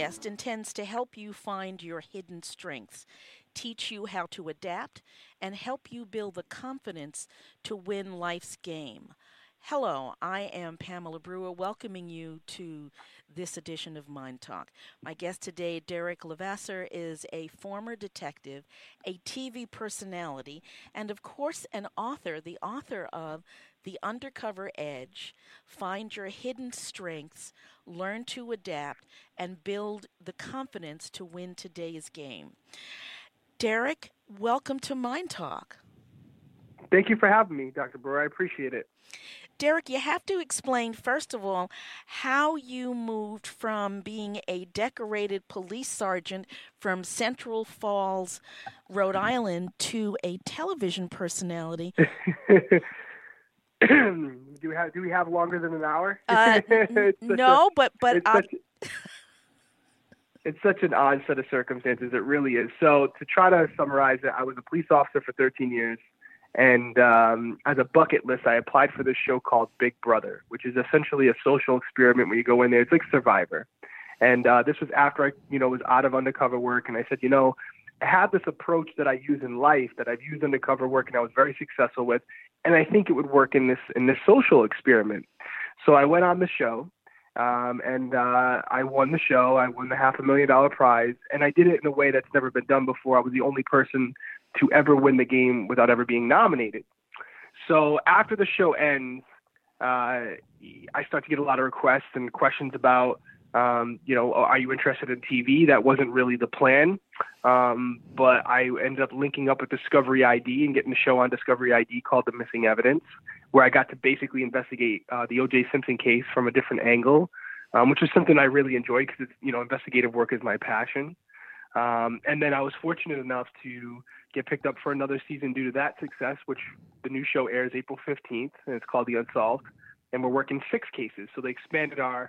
guest intends to help you find your hidden strengths, teach you how to adapt, and help you build the confidence to win life's game. Hello, I am Pamela Brewer, welcoming you to this edition of Mind Talk. My guest today, Derek Levasseur, is a former detective, a TV personality, and of course, an author, the author of The Undercover Edge, Find Your Hidden Strengths, Learn to Adapt, and Build the Confidence to Win Today's Game. Derek, welcome to Mind Talk. Thank you for having me, Dr. Brewer. I appreciate it. Derek, you have to explain, first of all, how you moved from being a decorated police sergeant from Central Falls, Rhode Island, to a television personality. Do we have longer than an hour? No, but it's such an odd set of circumstances. It really is. So to try to summarize it, I was a police officer for 13 years. And as a bucket list, I applied for this show called Big Brother, which is essentially a social experiment where you go in there. It's like Survivor. And this was after I, was out of undercover work. And I said, I have this approach that I use in life that I've used undercover work and I was very successful with. And I think it would work in this social experiment. So I went on the show, and I won the show. I won the $500,000 prize. And I did it in a way that's never been done before. I was the only person to ever win the game without ever being nominated. So after the show ends, I start to get a lot of requests and questions about, are you interested in TV? That wasn't really the plan. But I ended up linking up with Discovery ID and getting a show on Discovery ID called The Missing Evidence, where I got to basically investigate the O.J. Simpson case from a different angle, which is something I really enjoy because investigative work is my passion. And then I was fortunate enough to get picked up for another season due to that success, which the new show airs April 15th, and it's called The Unsolved. And we're working 6 cases. So they expanded our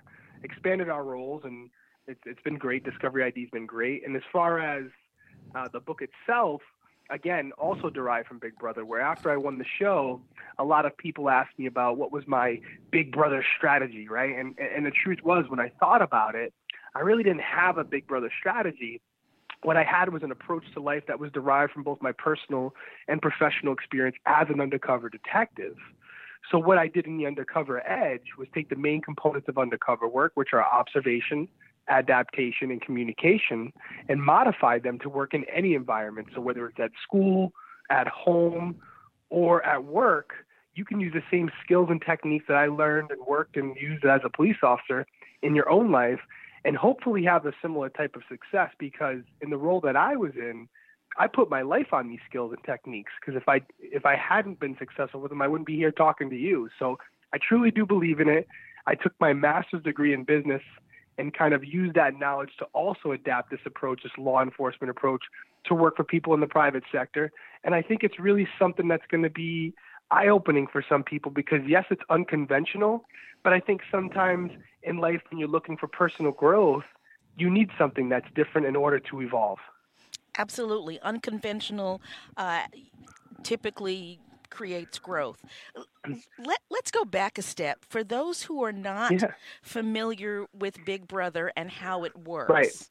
roles, and it's been great. Discovery ID has been great. And as far as the book itself, again, also derived from Big Brother, where after I won the show, a lot of people asked me about what was my Big Brother strategy, right? And the truth was, when I thought about it, I really didn't have a Big Brother strategy. What I had was an approach to life that was derived from both my personal and professional experience as an undercover detective. So what I did in the Undercover Edge was take the main components of undercover work, which are observation, adaptation, and communication, and modify them to work in any environment. So whether it's at school, at home, or at work, you can use the same skills and techniques that I learned and worked and used as a police officer in your own life, and hopefully have a similar type of success, because in the role that I was in, I put my life on these skills and techniques, because if I hadn't been successful with them, I wouldn't be here talking to you. So I truly do believe in it. I took my master's degree in business and kind of used that knowledge to also adapt this approach, this law enforcement approach, to work for people in the private sector. And I think it's really something that's going to be eye-opening for some people, because yes, it's unconventional, but I think sometimes in life, when you're looking for personal growth, you need something that's different in order to evolve. Absolutely. Unconventional typically creates growth. Let's go back a step. For those who are not familiar with Big Brother and how it works, right.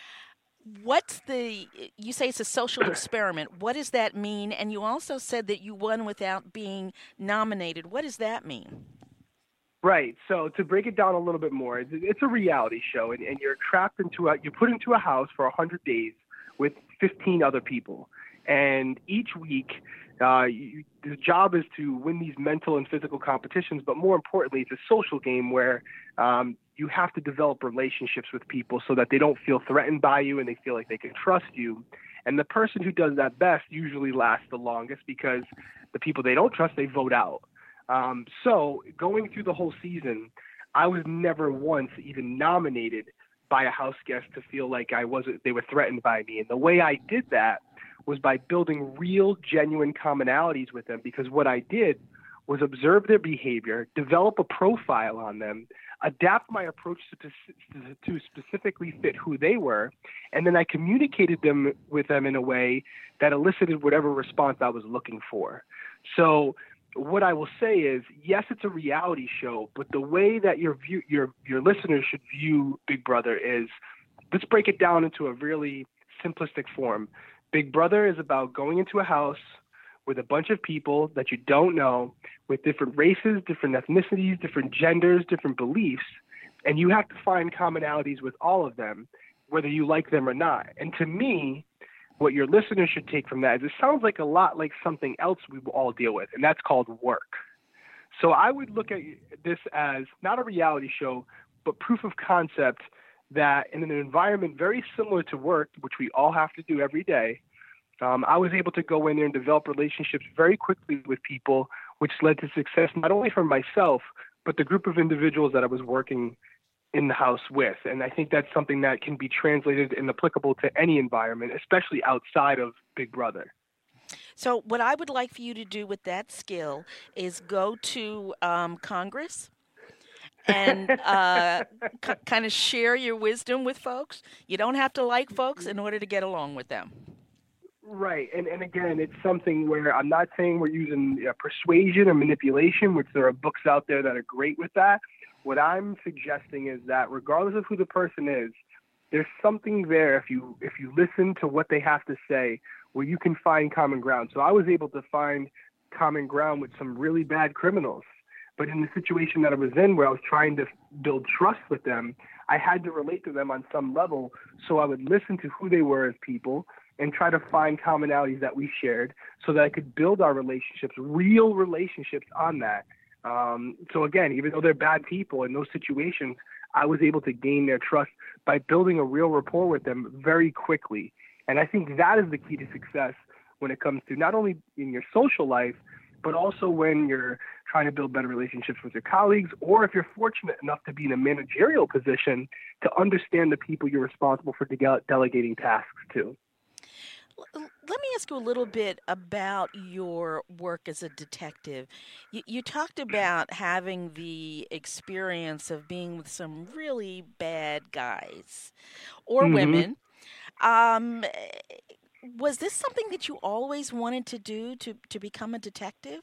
You say it's a social experiment. What does that mean? And you also said that you won without being nominated. What does that mean? Right. So to break it down a little bit more, it's a reality show, and you're you're put into a house for 100 days with 15 other people. And each week, the job is to win these mental and physical competitions, but more importantly, it's a social game where you have to develop relationships with people so that they don't feel threatened by you and they feel like they can trust you. And the person who does that best usually lasts the longest, because the people they don't trust, they vote out. So going through the whole season, I was never once even nominated by a house guest to feel like they were threatened by me. And the way I did that was by building real, genuine commonalities with them, because what I did was observe their behavior, develop a profile on them, adapt my approach to specifically fit who they were, and then I communicated with them in a way that elicited whatever response I was looking for. So what I will say is, yes, it's a reality show, but the way that your listeners should view Big Brother is Let's break it down into a really simplistic form. Big Brother is about going into a house with a bunch of people that you don't know, with different races, different ethnicities, different genders, different beliefs, and you have to find commonalities with all of them, whether you like them or not. And to me, what your listeners should take from that is it sounds like a lot like something else we will all deal with, and that's called work. So I would look at this as not a reality show, but proof of concept that in an environment very similar to work, which we all have to do every day, I was able to go in there and develop relationships very quickly with people, which led to success not only for myself, but the group of individuals that I was working in the house with. And I think that's something that can be translated and applicable to any environment, especially outside of Big Brother. So what I would like for you to do with that skill is go to Congress and kind of share your wisdom with folks. You don't have to like folks in order to get along with them. Right. And again, it's something where I'm not saying we're using persuasion or manipulation, which there are books out there that are great with that. What I'm suggesting is that regardless of who the person is, there's something there if you listen to what they have to say where you can find common ground. So I was able to find common ground with some really bad criminals. But in the situation that I was in where I was trying to build trust with them, I had to relate to them on some level. So I would listen to who they were as people and try to find commonalities that we shared so that I could build our relationships, real relationships on that. So again, even though they're bad people in those situations, I was able to gain their trust by building a real rapport with them very quickly. And I think that is the key to success when it comes to not only in your social life, but also when you're trying to build better relationships with your colleagues, or if you're fortunate enough to be in a managerial position to understand the people you're responsible for delegating tasks to. Let me ask you a little bit about your work as a detective. You talked about having the experience of being with some really bad guys or Mm-hmm. women. Um, was this something that you always wanted to do to become a detective?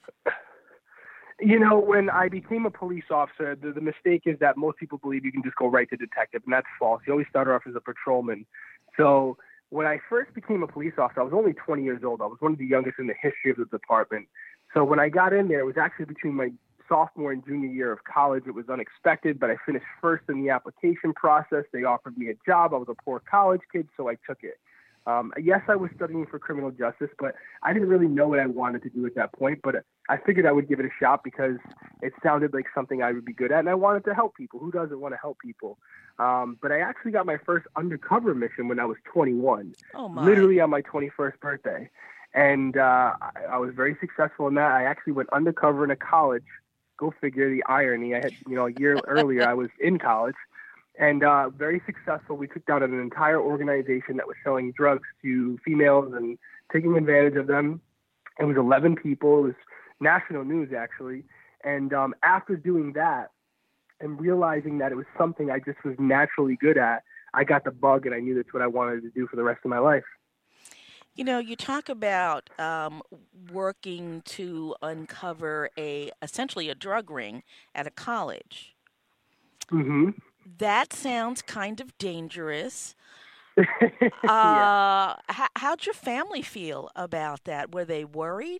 You know, when I became a police officer, the mistake is that most people believe you can just go right to detective, and that's false. You always start off as a patrolman. So when I first became a police officer, I was only 20 years old. I was one of the youngest in the history of the department. So when I got in there, it was actually between my sophomore and junior year of college. It was unexpected, but I finished first in the application process. They offered me a job. I was a poor college kid, so I took it. Yes, I was studying for criminal justice, but I didn't really know what I wanted to do at that point. But I figured I would give it a shot because it sounded like something I would be good at, and I wanted to help people. Who doesn't want to help people? But I actually got my first undercover mission when I was 21, Oh my! literally on my 21st birthday. And I was very successful in that. I actually went undercover in a college. Go figure the irony. I had, a year earlier, I was in college. And very successful. We took down an entire organization that was selling drugs to females and taking advantage of them. It was 11 people. It was national news, actually. And after doing that and realizing that it was something I just was naturally good at, I got the bug, and I knew that's what I wanted to do for the rest of my life. You talk about working to uncover essentially a drug ring at a college. Mm-hmm. That sounds kind of dangerous. Yeah. How'd your family feel about that? Were they worried?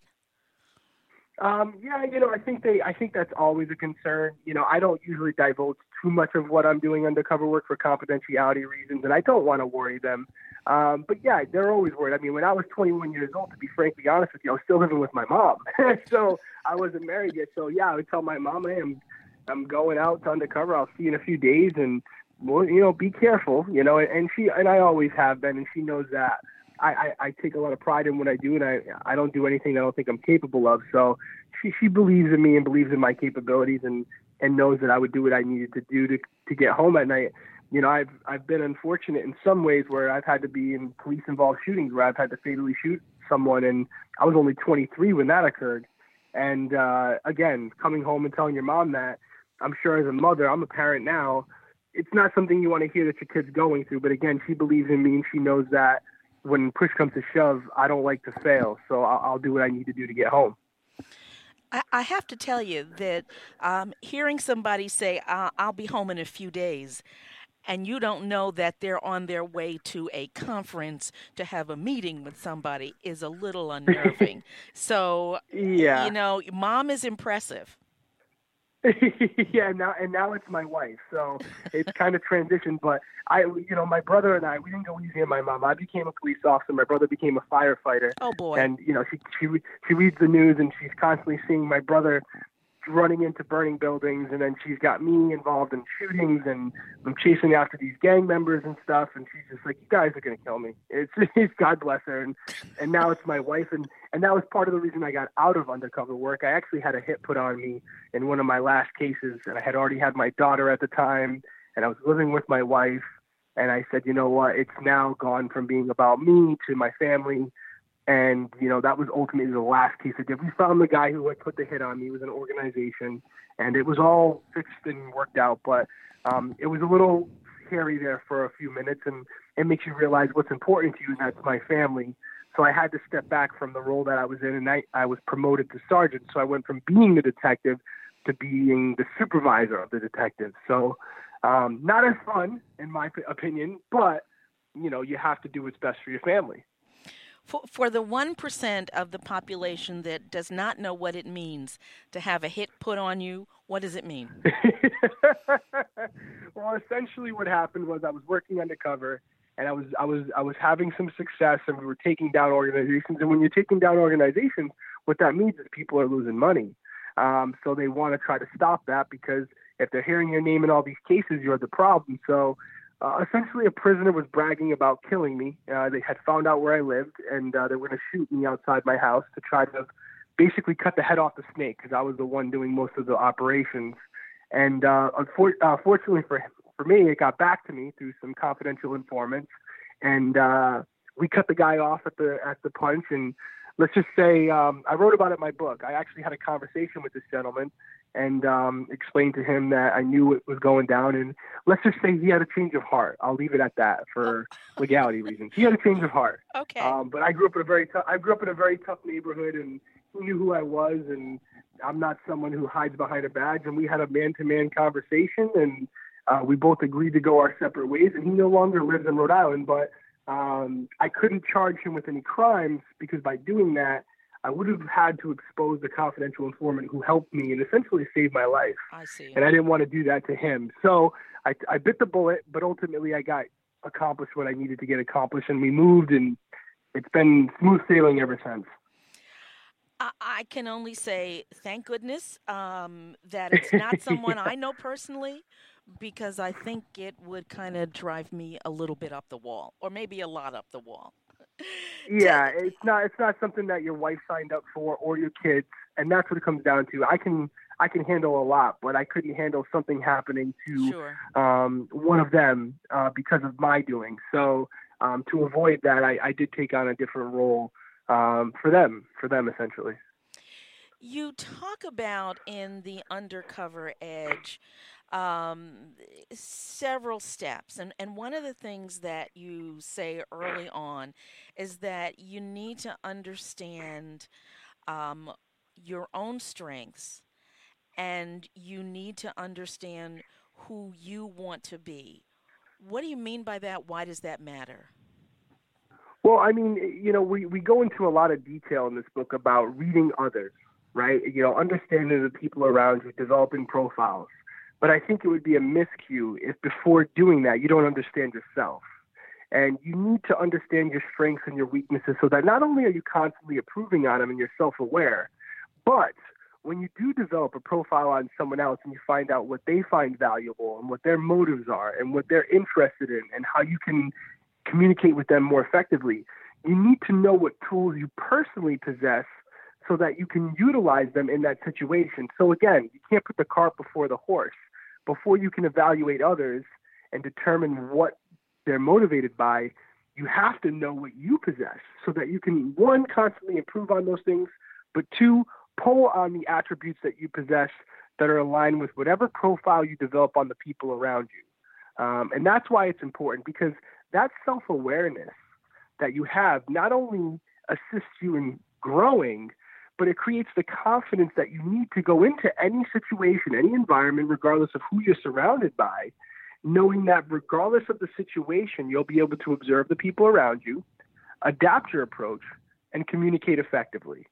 Yeah, I think that's always a concern. I don't usually divulge too much of what I'm doing undercover work for confidentiality reasons, and I don't want to worry them. But yeah, they're always worried. I mean, when I was 21 years old, to be frankly honest with you, I was still living with my mom. So I wasn't married yet. So yeah, I would tell my mom, hey, I'm going out to undercover. I'll see you in a few days, and well, be careful, and she and I always have been, and she knows that. I take a lot of pride in what I do, and I don't do anything I don't think I'm capable of. So she believes in me and believes in my capabilities, and knows that I would do what I needed to do to get home at night. I've been unfortunate in some ways where I've had to be in police involved shootings where I've had to fatally shoot someone, and I was only 23 when that occurred. And again, coming home and telling your mom that, I'm sure as a mother, I'm a parent now, it's not something you want to hear that your kid's going through. But again, she believes in me, and she knows that when push comes to shove, I don't like to fail. So I'll do what I need to do to get home. I have to tell you that hearing somebody say, I'll be home in a few days, and you don't know that they're on their way to a conference to have a meeting with somebody is a little unnerving. So, Yeah. mom is impressive. Yeah, now it's my wife, so it's kind of transitioned. But my brother and I, we didn't go easy on my mom. I became a police officer. My brother became a firefighter, Oh boy. and she reads the news and she's constantly seeing my brother running into burning buildings, and then she's got me involved in shootings, and I'm chasing after these gang members and stuff, and she's just like, you guys are gonna kill me. It's God bless her, and now it's my wife, and that was part of the reason I got out of undercover work. I actually had a hit put on me in one of my last cases, and I had already had my daughter at the time, and I was living with my wife, and I said, you know what, it's now gone from being about me to my family. And, that was ultimately the last case I did. We found the guy who had put the hit on me. It was an organization, and it was all fixed and worked out. But it was a little scary there for a few minutes, and it makes you realize what's important to you, and that's my family. So I had to step back from the role that I was in, and I was promoted to sergeant. So I went from being the detective to being the supervisor of the detective. So not as fun, in my opinion, but, you have to do what's best for your family. For the 1% of the population that does not know what it means to have a hit put on you, what does it mean? Well, essentially what happened was I was working undercover, and I was having some success, and we were taking down organizations. And when you're taking down organizations, what that means is people are losing money. So they want to try to stop that, because if they're hearing your name in all these cases, you're the problem. So essentially, a prisoner was bragging about killing me. They had found out where I lived, and they were going to shoot me outside my house to try to basically cut the head off the snake, because I was the one doing most of the operations. And unfortunately for me, it got back to me through some confidential informants, and we cut the guy off at the punch. And let's just say I wrote about it in my book. I actually had a conversation with this gentleman and explained to him that I knew what was going down. And let's just say he had a change of heart. I'll leave it at that for legality reasons. He had a change of heart. Okay. But I grew up in a very tough neighborhood, and he knew who I was, and I'm not someone who hides behind a badge. And we had a man-to-man conversation, and we both agreed to go our separate ways. And he no longer lives in Rhode Island, but I couldn't charge him with any crimes, because by doing that, I would have had to expose the confidential informant who helped me and essentially saved my life. I see. And I didn't want to do that to him. So I bit the bullet, but ultimately I got accomplished what I needed to get accomplished, and we moved, and it's been smooth sailing ever since. I can only say thank goodness that it's not someone I know personally, because I think it would kind of drive me a little bit up the wall, or maybe a lot up the wall. Yeah, it's not something that your wife signed up for, or your kids, and that's what it comes down to. I can handle a lot, but I couldn't handle something happening to Sure. one of them because of my doing. So to avoid that, I did take on a different role for them essentially. You talk about in the Undercover Edge um, several steps. And one of the things that you say early on is that you need to understand um, your own strengths, and you need to understand who you want to be. What do you mean by that? Why does that matter? Well, I mean, we go into a lot of detail in this book about reading others, right? Understanding the people around you, developing profiles. But I think it would be a miscue if before doing that, you don't understand yourself. And you need to understand your strengths and your weaknesses, so that not only are you constantly improving on them and you're self-aware, but when you do develop a profile on someone else and you find out what they find valuable and what their motives are and what they're interested in and how you can communicate with them more effectively, you need to know what tools you personally possess so that you can utilize them in that situation. So again, you can't put the cart before the horse. Before you can evaluate others and determine what they're motivated by, you have to know what you possess so that you can, one, constantly improve on those things, but two, pull on the attributes that you possess that are aligned with whatever profile you develop on the people around you. And that's why it's important, because that self-awareness that you have not only assists you in growing, but it creates the confidence that you need to go into any situation, any environment, regardless of who you're surrounded by, knowing that regardless of the situation, you'll be able to observe the people around you, adapt your approach, and communicate effectively.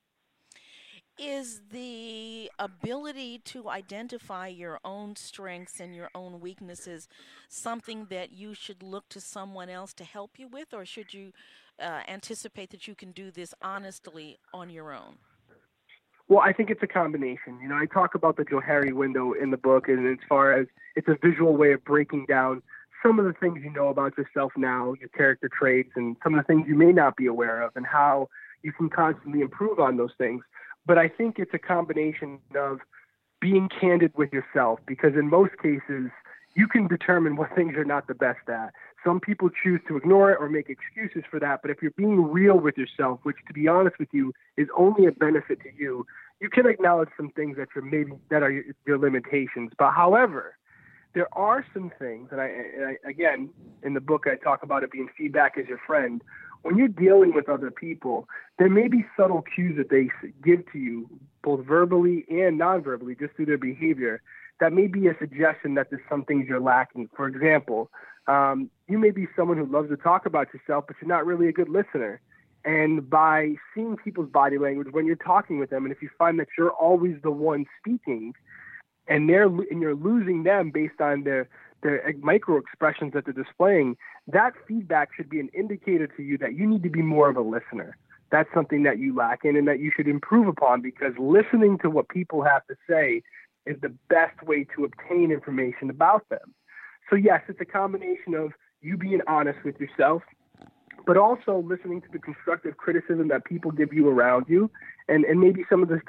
Is the ability to identify your own strengths and your own weaknesses something that you should look to someone else to help you with, or should you anticipate that you can do this honestly on your own? Well, I think it's a combination. I talk about the Johari window in the book, and as far as it's a visual way of breaking down some of the things you know about yourself now, your character traits, and some of the things you may not be aware of, and how you can constantly improve on those things. But I think it's a combination of being candid with yourself, because in most cases, you can determine what things you're not the best at. Some people choose to ignore it or make excuses for that. But if you're being real with yourself, which to be honest with you is only a benefit to you, you can acknowledge some things that are your limitations. But however, there are some things, and I again, in the book, I talk about it being feedback as your friend. When you're dealing with other people, there may be subtle cues that they give to you, both verbally and non-verbally, just through their behavior, that may be a suggestion that there's some things you're lacking. For example, you may be someone who loves to talk about yourself, but you're not really a good listener. And by seeing people's body language when you're talking with them, and if you find that you're always the one speaking, and you're losing them based on their micro expressions that they're displaying, that feedback should be an indicator to you that you need to be more of a listener. That's something that you lack in and that you should improve upon, because listening to what people have to say is the best way to obtain information about them. So yes, it's a combination of you being honest with yourself, but also listening to the constructive criticism that people give you around you, and maybe some of the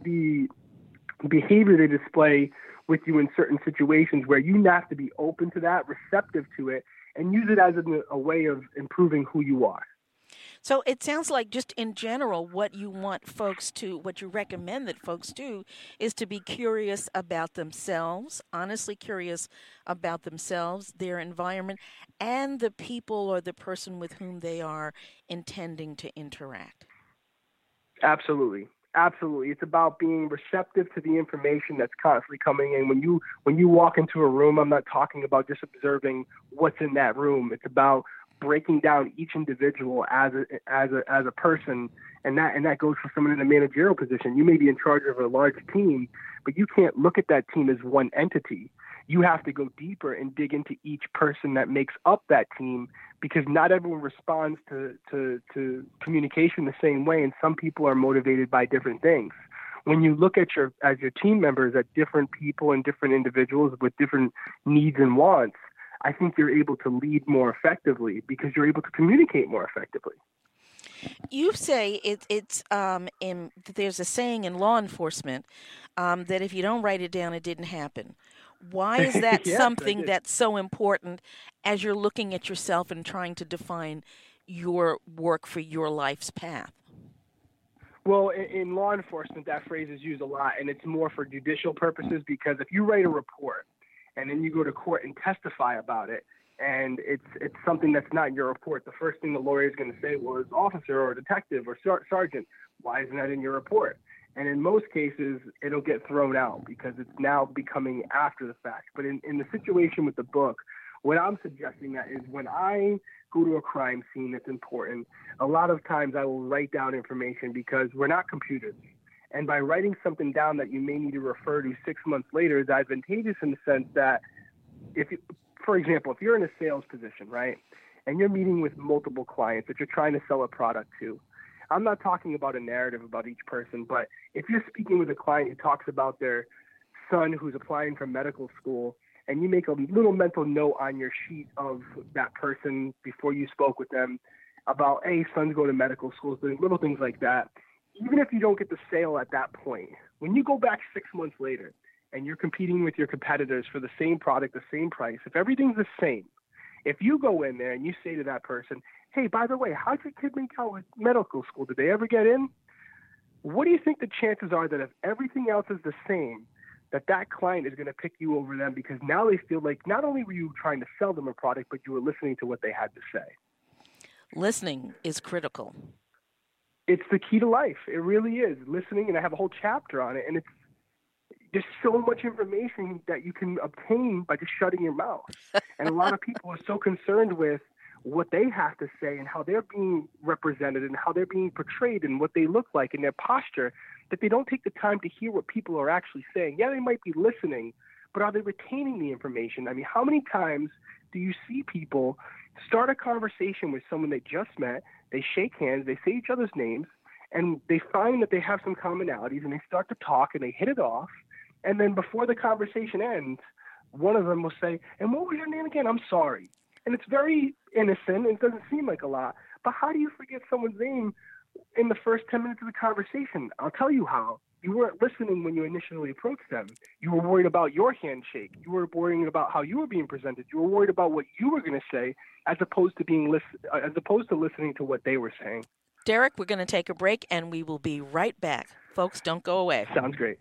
behavior they display with you in certain situations where you have to be open to that, receptive to it, and use it as a way of improving who you are. So it sounds like, just in general, what you recommend that folks do is to be curious about themselves, honestly curious about themselves, their environment, and the people or the person with whom they are intending to interact. Absolutely. Absolutely. It's about being receptive to the information that's constantly coming in. When you walk into a room, I'm not talking about just observing what's in that room. It's about breaking down each individual as a person, and that goes for someone in a managerial position. You may be in charge of a large team, but you can't look at that team as one entity. You have to go deeper and dig into each person that makes up that team, because not everyone responds to communication the same way, and some people are motivated by different things. When you look at your team members, at different people and different individuals with different needs and wants, I think you're able to lead more effectively because you're able to communicate more effectively. You say there's a saying in law enforcement that if you don't write it down, it didn't happen. Why is that Yes, something that's so important as you're looking at yourself and trying to define your work for your life's path? Well, in law enforcement, that phrase is used a lot, and it's more for judicial purposes, because if you write a report and then you go to court and testify about it, and it's something that's not in your report, the first thing the lawyer is going to say was officer or detective or sergeant. Why isn't that in your report? And in most cases, it'll get thrown out because it's now becoming after the fact. But in the situation with the book, what I'm suggesting that is when I go to a crime scene that's important, a lot of times I will write down information, because we're not computers. And by writing something down that you may need to refer to 6 months later is advantageous in the sense that for example, if you're in a sales position, right, and you're meeting with multiple clients that you're trying to sell a product to, I'm not talking about a narrative about each person, but if you're speaking with a client who talks about their son who's applying for medical school, and you make a little mental note on your sheet of that person before you spoke with them about, hey, son's going to medical school, so little things like that, even if you don't get the sale at that point, when you go back 6 months later and you're competing with your competitors for the same product, the same price, if everything's the same, if you go in there and you say to that person, hey, by the way, how'd your kid make out with medical school? Did they ever get in? What do you think the chances are that if everything else is the same, that client is going to pick you over them, because now they feel like not only were you trying to sell them a product, but you were listening to what they had to say. Listening is critical. It's the key to life. It really is. Listening, and I have a whole chapter on it, and there's so much information that you can obtain by just shutting your mouth. And a lot of people are so concerned with what they have to say and how they're being represented and how they're being portrayed and what they look like and their posture, that they don't take the time to hear what people are actually saying. Yeah, they might be listening, but are they retaining the information? I mean, how many times do you see people start a conversation with someone they just met, they shake hands, they say each other's names, and they find that they have some commonalities, and they start to talk and they hit it off, and then before the conversation ends, one of them will say, "And what was your name again? I'm sorry." And it's very innocent. It doesn't seem like a lot. But how do you forget someone's name in the first 10 minutes of the conversation? I'll tell you how. You weren't listening when you initially approached them. You were worried about your handshake. You were worrying about how you were being presented. You were worried about what you were going to say, as opposed to listening to what they were saying. Derek, we're going to take a break, and we will be right back. Folks, don't go away. Sounds great.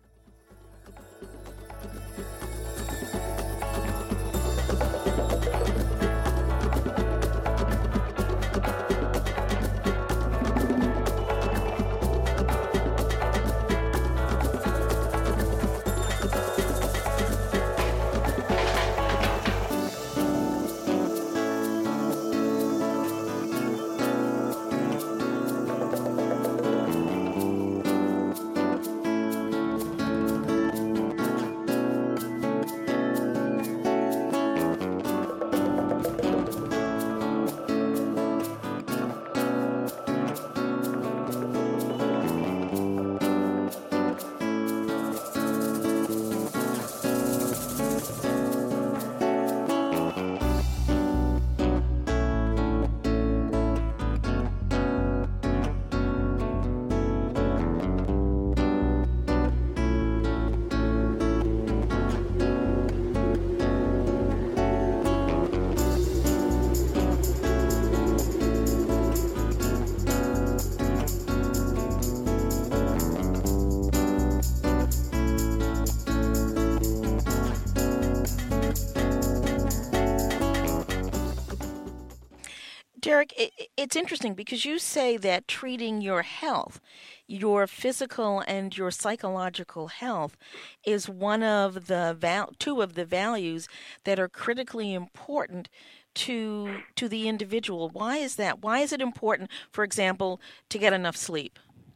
Derek, it's interesting because you say that treating your health, your physical and your psychological health, is one of the two of the values that are critically important to the individual. Why is that? Why is it important, for example, to get enough sleep?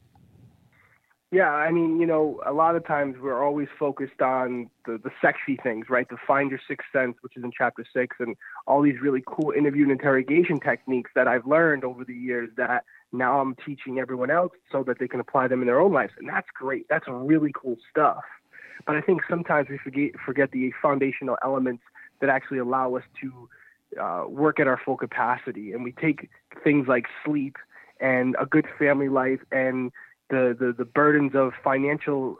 Yeah, I mean, a lot of times we're always focused on the sexy things, right? To find your sixth sense, which is in chapter 6, and all these really cool interview and interrogation techniques that I've learned over the years that now I'm teaching everyone else so that they can apply them in their own lives. And that's great. That's really cool stuff. But I think sometimes we forget the foundational elements that actually allow us to work at our full capacity. And we take things like sleep and a good family life and the burdens of financial,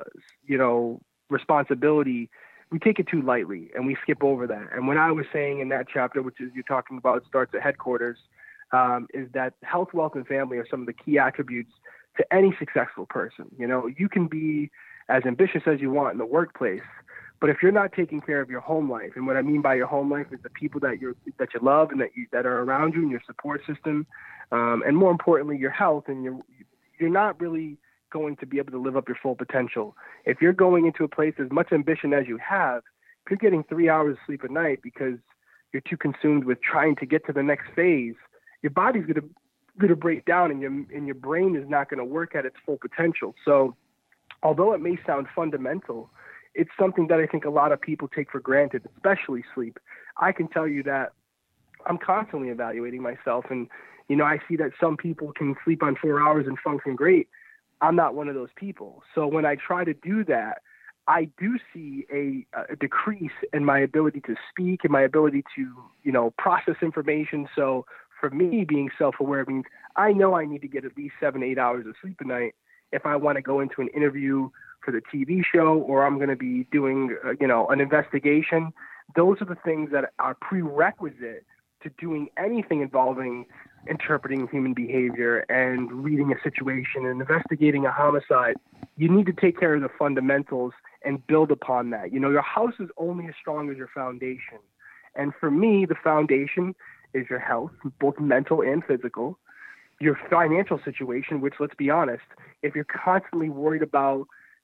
responsibility, we take it too lightly and we skip over that. And when I was saying in that chapter, which is you're talking about, it starts at headquarters, is that health, wealth, and family are some of the key attributes to any successful person. You can be as ambitious as you want in the workplace, but if you're not taking care of your home life, and what I mean by your home life is the people that you love and that are around you and your support system, and more importantly, your health, and you're not really going to be able to live up your full potential. If you're going into a place as much ambition as you have, if you're getting 3 hours of sleep a night because you're too consumed with trying to get to the next phase, your body's going to break down and your brain is not going to work at its full potential. So although it may sound fundamental, it's something that I think a lot of people take for granted, especially sleep. I can tell you that I'm constantly evaluating myself, and I see that some people can sleep on 4 hours and function great. I'm not one of those people. So when I try to do that, I do see a decrease in my ability to speak and my ability to, process information. So for me, being self-aware means I know I need to get at least 7-8 hours of sleep a night if I want to go into an interview for the TV show, or I'm going to be doing, an investigation. Those are the things that are prerequisite to doing anything involving interpreting human behavior and reading a situation and investigating a homicide. You need to take care of the fundamentals and build upon that. Your house is only as strong as your foundation. And for me, the foundation is your health, both mental and physical, your financial situation, which, let's be honest, if you're constantly worried about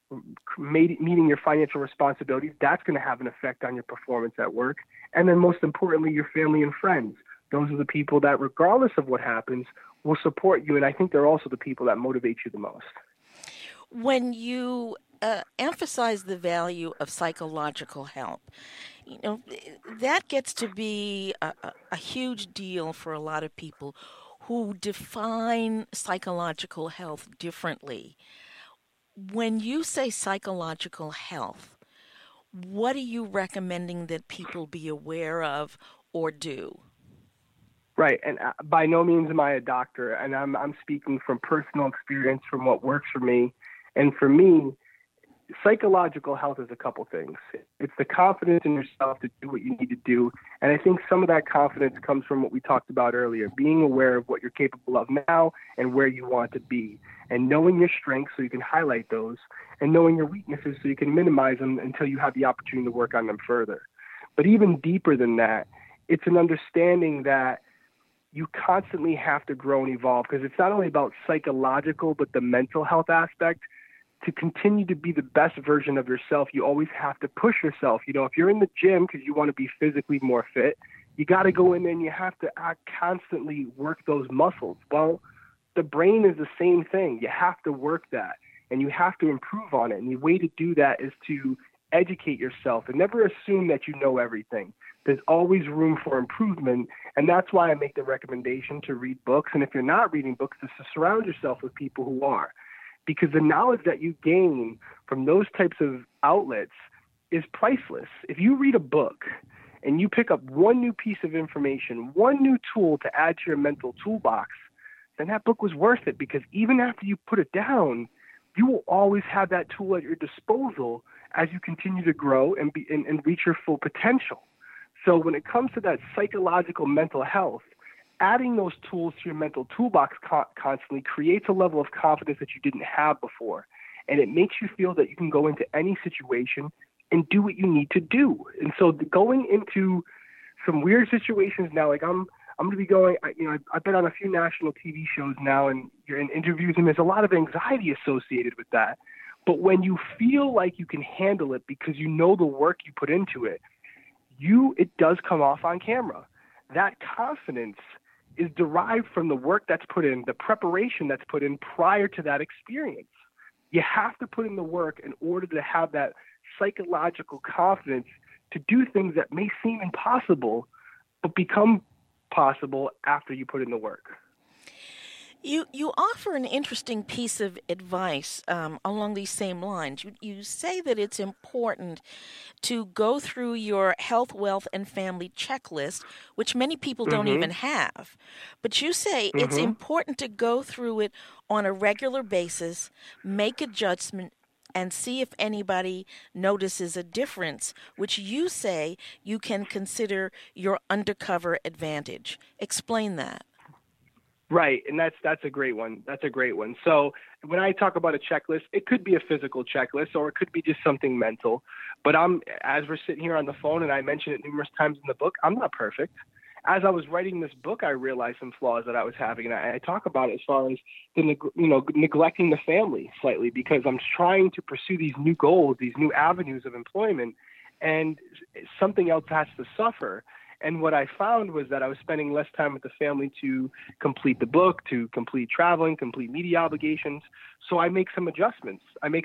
meeting your financial responsibilities, that's going to have an effect on your performance at work. And then most importantly, your family and friends. Those are the people that, regardless of what happens, will support you. And I think they're also the people that motivate you the most. When you emphasize the value of psychological help, that gets to be a huge deal for a lot of people who define psychological health differently. When you say psychological health, what are you recommending that people be aware of or do? Right, and by no means am I a doctor, and I'm speaking from personal experience, from what works for me. And for me, psychological health is a couple things. It's the confidence in yourself to do what you need to do. And I think some of that confidence comes from what we talked about earlier, being aware of what you're capable of now and where you want to be, and knowing your strengths so you can highlight those, and knowing your weaknesses so you can minimize them until you have the opportunity to work on them further. But even deeper than that, it's an understanding that you constantly have to grow and evolve, because it's not only about psychological, but the mental health aspect. To continue to be the best version of yourself, you always have to push yourself. If you're in the gym because you want to be physically more fit, you got to go in there and you have to constantly work those muscles. Well, the brain is the same thing. You have to work that and you have to improve on it. And the way to do that is to educate yourself and never assume that you know everything. There's always room for improvement. And that's why I make the recommendation to read books. And if you're not reading books, to surround yourself with people who are. Because the knowledge that you gain from those types of outlets is priceless. If you read a book and you pick up one new piece of information, one new tool to add to your mental toolbox, then that book was worth it, because even after you put it down, you will always have that tool at your disposal as you continue to grow and reach your full potential. So when it comes to that psychological mental health, adding those tools to your mental toolbox constantly creates a level of confidence that you didn't have before. And it makes you feel that you can go into any situation and do what you need to do. And so going into some weird situations now, like I'm going to be going, I've been on a few national TV shows now, and you're in interviews, and there's a lot of anxiety associated with that. But when you feel like you can handle it because you know the work you put into it, it does come off on camera. That confidence is derived from the work that's put in, the preparation that's put in prior to that experience. You have to put in the work in order to have that psychological confidence to do things that may seem impossible, but become possible after you put in the work. You offer an interesting piece of advice along these same lines. You say that it's important to go through your health, wealth, and family checklist, which many people don't even have. But you say it's important to go through it on a regular basis, make adjustment, and see if anybody notices a difference, which you say you can consider your undercover advantage. Explain that. Right, and that's a great one. That's a great one. So when I talk about a checklist, it could be a physical checklist, or it could be just something mental. But as we're sitting here on the phone, and I mentioned it numerous times in the book, I'm not perfect. As I was writing this book, I realized some flaws that I was having, and I talk about it as far as neglecting the family slightly, because I'm trying to pursue these new goals, these new avenues of employment, and something else has to suffer. And what I found was that I was spending less time with the family to complete the book, to complete traveling, complete media obligations. So I make some adjustments.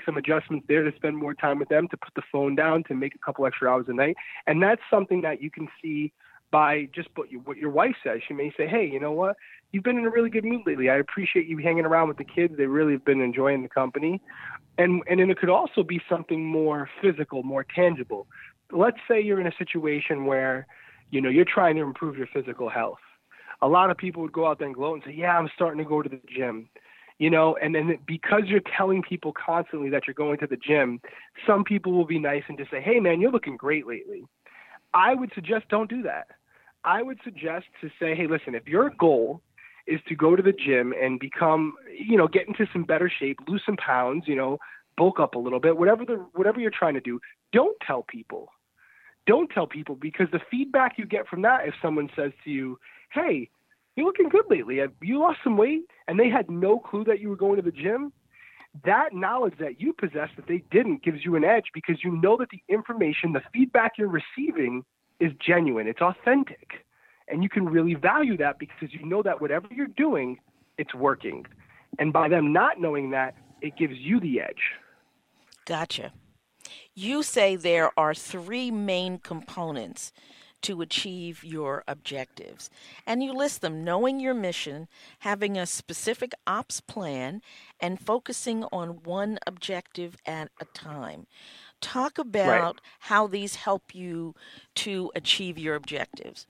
There to spend more time with them, to put the phone down, to make a couple extra hours a night. And that's something that you can see by just what your wife says. She may say, hey, you know what? You've been in a really good mood lately. I appreciate you hanging around with the kids. They really have been enjoying the company. And then it could also be something more physical, more tangible. Let's say you're in a situation where you're trying to improve your physical health. A lot of people would go out there and gloat and say, yeah, I'm starting to go to the gym. And then because you're telling people constantly that you're going to the gym, some people will be nice and just say, hey, man, you're looking great lately. I would suggest don't do that. I would suggest to say, hey, listen, if your goal is to go to the gym and become, get into some better shape, lose some pounds, bulk up a little bit, whatever you're trying to do, don't tell people. Don't tell people, because the feedback you get from that, if someone says to you, hey, you're looking good lately, you lost some weight, and they had no clue that you were going to the gym, that knowledge that you possess that they didn't gives you an edge because you know that the information, the feedback you're receiving is genuine, it's authentic. And you can really value that because you know that whatever you're doing, it's working. And by them not knowing that, it gives you the edge. Gotcha. You say there are three main components to achieve your objectives. And you list them: knowing your mission, having a specific ops plan, and focusing on one objective at a time. Talk about how these help you to achieve your objectives.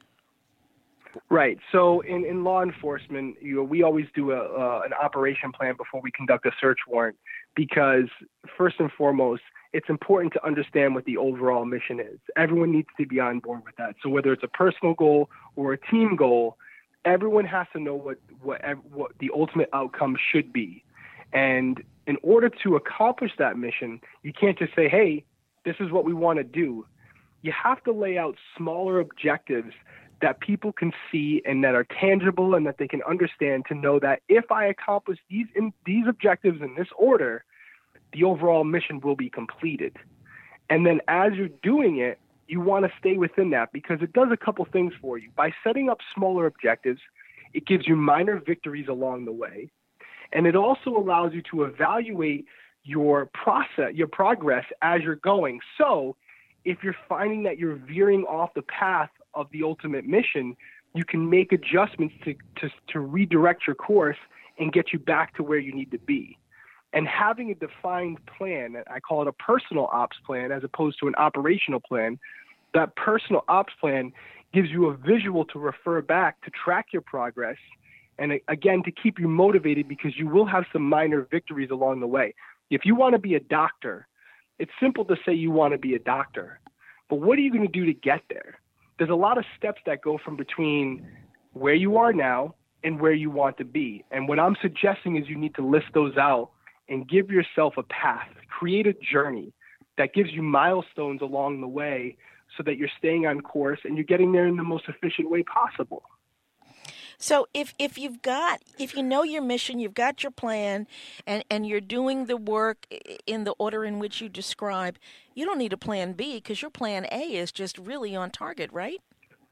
Right. So in law enforcement, we always do an operation plan before we conduct a search warrant because first and foremost, it's important to understand what the overall mission is. Everyone needs to be on board with that. So whether it's a personal goal or a team goal, everyone has to know what the ultimate outcome should be. And in order to accomplish that mission, you can't just say, hey, this is what we want to do. You have to lay out smaller objectives that people can see and that are tangible and that they can understand, to know that if I accomplish these objectives in this order, the overall mission will be completed. And then as you're doing it, you want to stay within that because it does a couple things for you. By setting up smaller objectives, it gives you minor victories along the way. And it also allows you to evaluate your progress as you're going. So if you're finding that you're veering off the path of the ultimate mission, you can make adjustments to redirect your course and get you back to where you need to be. And having a defined plan, I call it a personal ops plan as opposed to an operational plan, that personal ops plan gives you a visual to refer back to track your progress and, again, to keep you motivated because you will have some minor victories along the way. If you want to be a doctor, it's simple to say you want to be a doctor, but what are you going to do to get there? There's a lot of steps that go from between where you are now and where you want to be. And what I'm suggesting is you need to list those out and give yourself a path, create a journey that gives you milestones along the way so that you're staying on course and you're getting there in the most efficient way possible. So if you know your mission, you've got your plan, and you're doing the work in the order in which you describe, you don't need a plan B because your plan A is just really on target, right?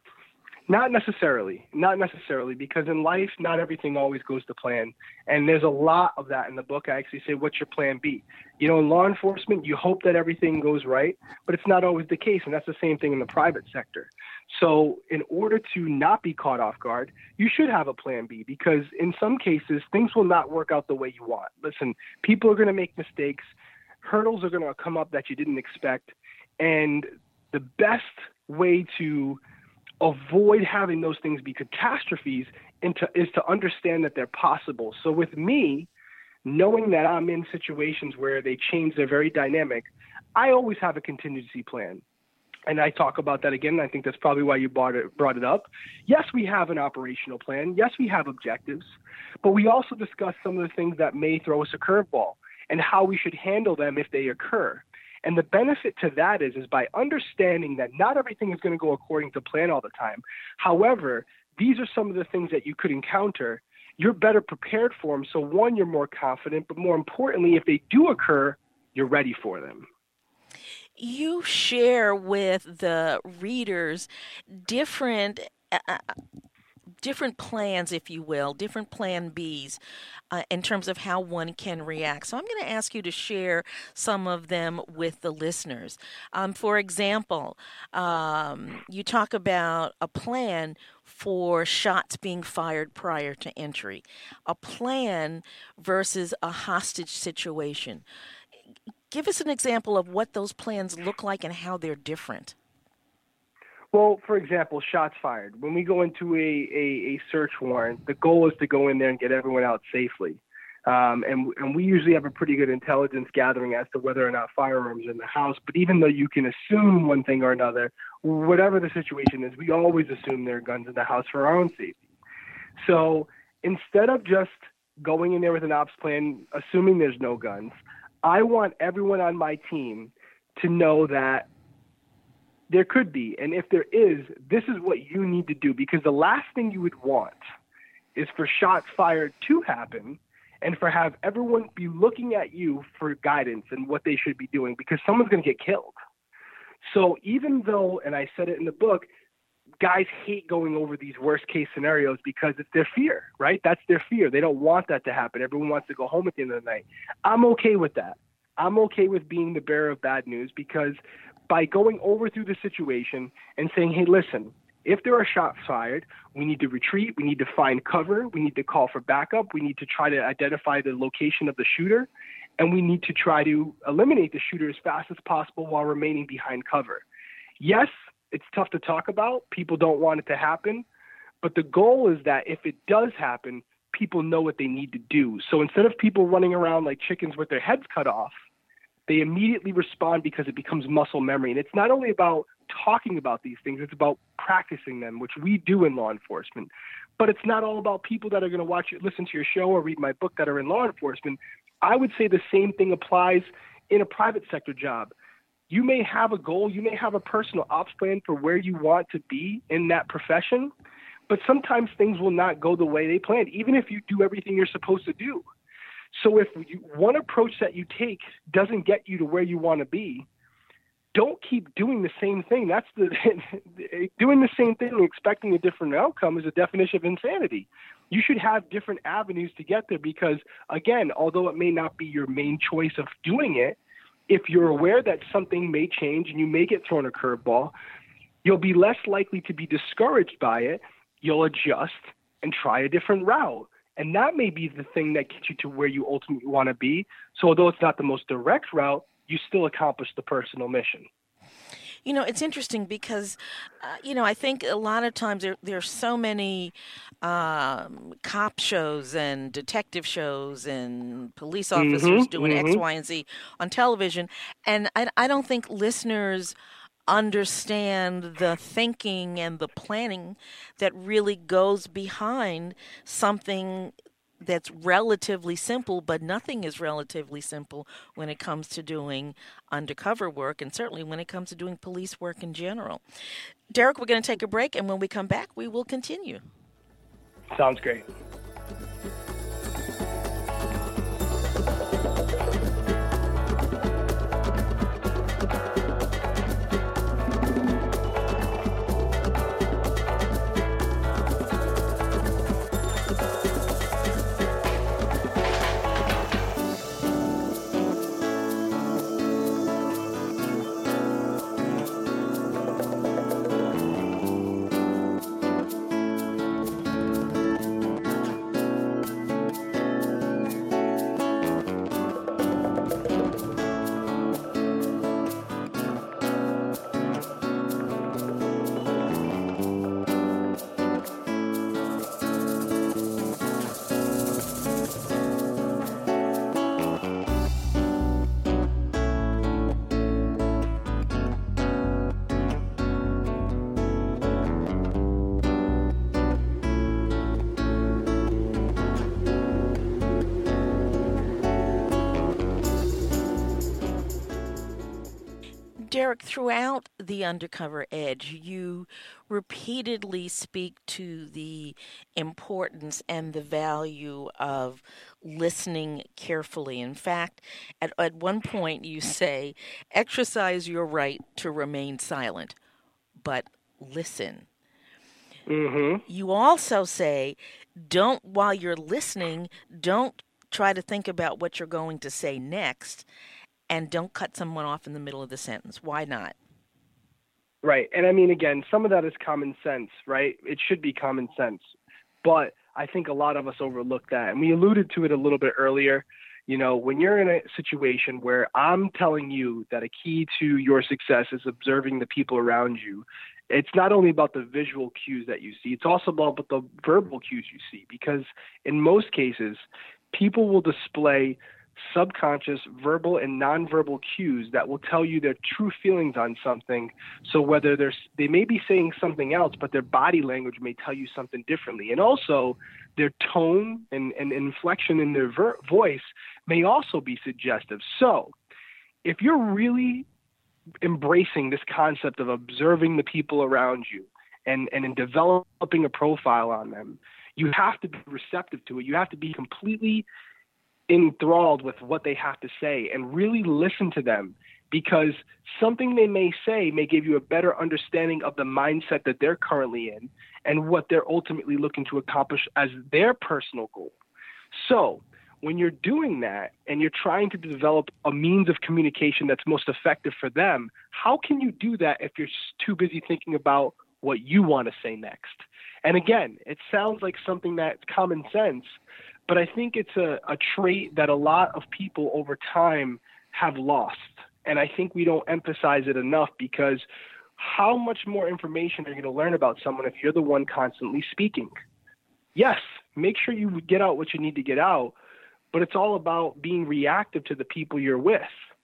Not necessarily, because in life, not everything always goes to plan. And there's a lot of that in the book. I actually say, what's your plan B? You know, in law enforcement, you hope that everything goes right, but it's not always the case. And that's the same thing in the private sector. So in order to not be caught off guard, you should have a plan B, because in some cases, things will not work out the way you want. Listen, people are going to make mistakes. Hurdles are going to come up that you didn't expect. And the best way to avoid having those things be catastrophes is to understand that they're possible. So with me, knowing that I'm in situations where they change, they're very dynamic, I always have a contingency plan. And I talk about that again. I think that's probably why you brought it up. Yes, we have an operational plan. Yes, we have objectives, but we also discuss some of the things that may throw us a curveball and how we should handle them if they occur. And the benefit to that is by understanding that not everything is going to go according to plan all the time. However, these are some of the things that you could encounter. You're better prepared for them. So one, you're more confident, but more importantly, if they do occur, you're ready for them. You share with the readers different plans, if you will, different plan Bs in terms of how one can react. So I'm going to ask you to share some of them with the listeners. For example, you talk about a plan for shots being fired prior to entry, a plan versus a hostage situation. Give us an example of what those plans look like and how they're different. Well, for example, shots fired. When we go into a search warrant, the goal is to go in there and get everyone out safely. And we usually have a pretty good intelligence gathering as to whether or not firearms are in the house. But even though you can assume one thing or another, whatever the situation is, we always assume there are guns in the house for our own safety. So instead of just going in there with an ops plan, assuming there's no guns, I want everyone on my team to know that there could be, and if there is, this is what you need to do, because the last thing you would want is for shots fired to happen and for have everyone be looking at you for guidance and what they should be doing, because someone's going to get killed. So even though, and I said it in the book, guys hate going over these worst case scenarios because it's their fear, right? That's their fear. They don't want that to happen. Everyone wants to go home at the end of the night. I'm okay with that. I'm okay with being the bearer of bad news, because by going over through the situation and saying, hey, listen, if there are shots fired, we need to retreat. We need to find cover. We need to call for backup. We need to try to identify the location of the shooter. And we need to try to eliminate the shooter as fast as possible while remaining behind cover. Yes, it's tough to talk about. People don't want it to happen. But the goal is that if it does happen, people know what they need to do. So instead of people running around like chickens with their heads cut off, they immediately respond because it becomes muscle memory. And it's not only about talking about these things, it's about practicing them, which we do in law enforcement. But it's not all about people that are going to watch it, listen to your show or read my book that are in law enforcement. I would say the same thing applies in a private sector job. You may have a goal, you may have a personal ops plan for where you want to be in that profession, but sometimes things will not go the way they planned, even if you do everything you're supposed to do. So if one approach that you take doesn't get you to where you want to be, don't keep doing the same thing. That's doing the same thing and expecting a different outcome is a definition of insanity. You should have different avenues to get there because, again, although it may not be your main choice of doing it, if you're aware that something may change and you may get thrown a curveball, you'll be less likely to be discouraged by it. You'll adjust and try a different route. And that may be the thing that gets you to where you ultimately want to be. So although it's not the most direct route, you still accomplish the personal mission. You know, it's interesting because, I think a lot of times there are so many cop shows and detective shows and police officers doing X, Y, and Z on television. And I don't think listeners understand the thinking and the planning that really goes behind something that's relatively simple, but nothing is relatively simple when it comes to doing undercover work, and certainly when it comes to doing police work in general. Derek, we're going to take a break, and when we come back, we will continue. Sounds great. Derek, throughout The Undercover Edge, you repeatedly speak to the importance and the value of listening carefully. In fact, at one point you say, exercise your right to remain silent, but listen. You also say, while you're listening, don't try to think about what you're going to say next. And don't cut someone off in the middle of the sentence. Why not? Right. And I mean, again, some of that is common sense, right? It should be common sense. But I think a lot of us overlook that. And we alluded to it a little bit earlier. You know, when you're in a situation where I'm telling you that a key to your success is observing the people around you, it's not only about the visual cues that you see, it's also about the verbal cues you see. Because in most cases, people will display subconscious verbal and nonverbal cues that will tell you their true feelings on something. So whether they may be saying something else, but their body language may tell you something differently. And also their tone and inflection in their voice may also be suggestive. So if you're really embracing this concept of observing the people around you and in developing a profile on them, you have to be receptive to it. You have to be completely enthralled with what they have to say and really listen to them, because something they may say may give you a better understanding of the mindset that they're currently in and what they're ultimately looking to accomplish as their personal goal. So when you're doing that and you're trying to develop a means of communication that's most effective for them, how can you do that if you're too busy thinking about what you want to say next? And again, it sounds like something that's common sense, but I think it's a trait that a lot of people over time have lost. And I think we don't emphasize it enough, because how much more information are you going to learn about someone if you're the one constantly speaking? Yes, make sure you get out what you need to get out, but it's all about being reactive to the people you're with.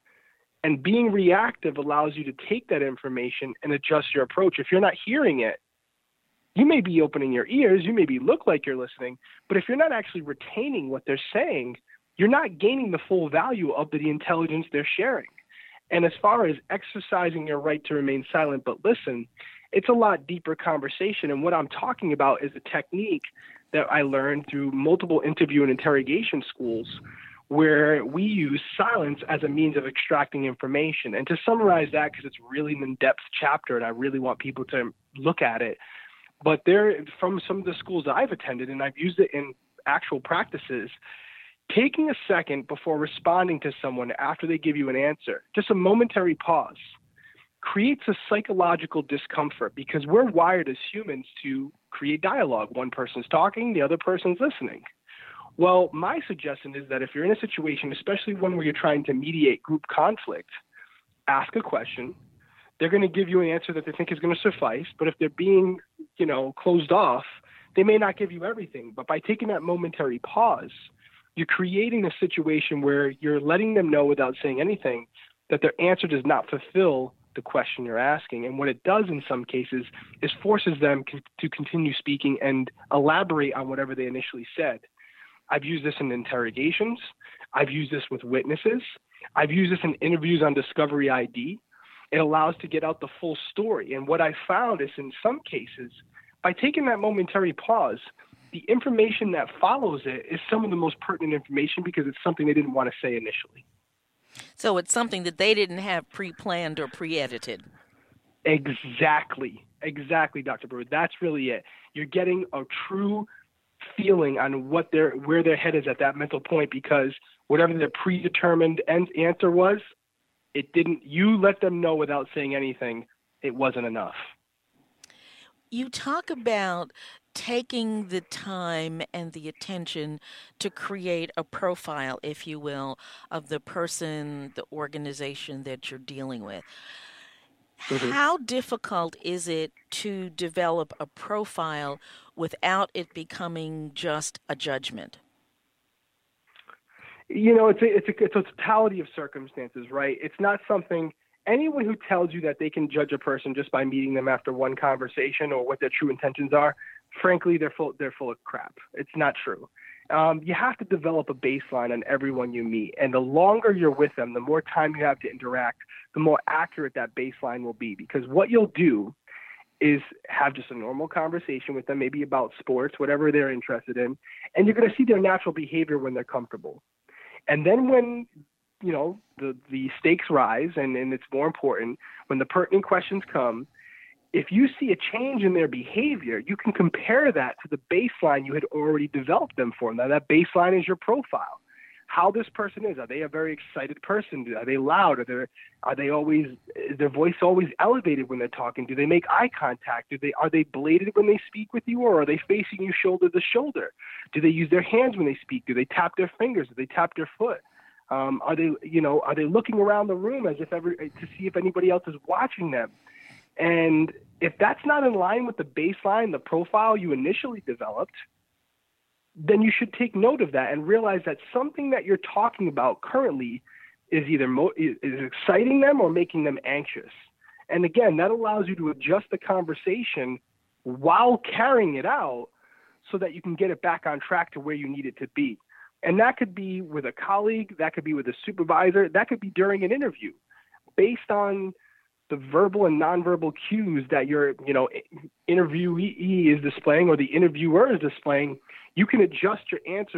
And being reactive allows you to take that information and adjust your approach. If you're not hearing it, you may be opening your ears, you maybe look like you're listening, but if you're not actually retaining what they're saying, you're not gaining the full value of the intelligence they're sharing. And as far as exercising your right to remain silent but listen, it's a lot deeper conversation. And what I'm talking about is a technique that I learned through multiple interview and interrogation schools, where we use silence as a means of extracting information. And to summarize that, because it's really an in-depth chapter and I really want people to look at it, but there, from some of the schools that I've attended, and I've used it in actual practices, taking a second before responding to someone after they give you an answer, just a momentary pause, creates a psychological discomfort, because we're wired as humans to create dialogue. One person's talking, the other person's listening. Well, my suggestion is that if you're in a situation, especially one where you're trying to mediate group conflict, ask a question. They're going to give you an answer that they think is going to suffice. But if they're being, closed off, they may not give you everything. But by taking that momentary pause, you're creating a situation where you're letting them know without saying anything that their answer does not fulfill the question you're asking. And what it does in some cases is forces them to continue speaking and elaborate on whatever they initially said. I've used this in interrogations. I've used this with witnesses. I've used this in interviews on Discovery ID. It allows to get out the full story. And what I found is, in some cases, by taking that momentary pause, the information that follows it is some of the most pertinent information, because it's something they didn't want to say initially. So it's something that they didn't have pre-planned or pre-edited. Exactly, Dr. Brewer. That's really it. You're getting a true feeling on where their head is at that mental point, because whatever their predetermined answer was, you let them know without saying anything, it wasn't enough. You talk about taking the time and the attention to create a profile, if you will, of the person, the organization that you're dealing with. Mm-hmm. How difficult is it to develop a profile without it becoming just a judgment? It's a totality of circumstances, right? It's not something, anyone who tells you that they can judge a person just by meeting them after one conversation or what their true intentions are, frankly, they're full of crap. It's not true. You have to develop a baseline on everyone you meet. And the longer you're with them, the more time you have to interact, the more accurate that baseline will be. Because what you'll do is have just a normal conversation with them, maybe about sports, whatever they're interested in, and you're going to see their natural behavior when they're comfortable. And then when the stakes rise and it's more important, when the pertinent questions come, if you see a change in their behavior, you can compare that to the baseline you had already developed them for. Now, that baseline is your profile. How this person is. Are they a very excited person? Are they loud? Is their voice always elevated when they're talking? Do they make eye contact? Are they bladed when they speak with you, or are they facing you shoulder to shoulder? Do they use their hands when they speak? Do they tap their fingers? Do they tap their foot? Are they looking around the room as if to see if anybody else is watching them? And if that's not in line with the baseline, the profile you initially developed, then you should take note of that and realize that something that you're talking about currently is either is exciting them or making them anxious. And again, that allows you to adjust the conversation while carrying it out so that you can get it back on track to where you need it to be. And that could be with a colleague, that could be with a supervisor, that could be during an interview. Based on the verbal and nonverbal cues that your interviewee is displaying or the interviewer is displaying, you can adjust your answers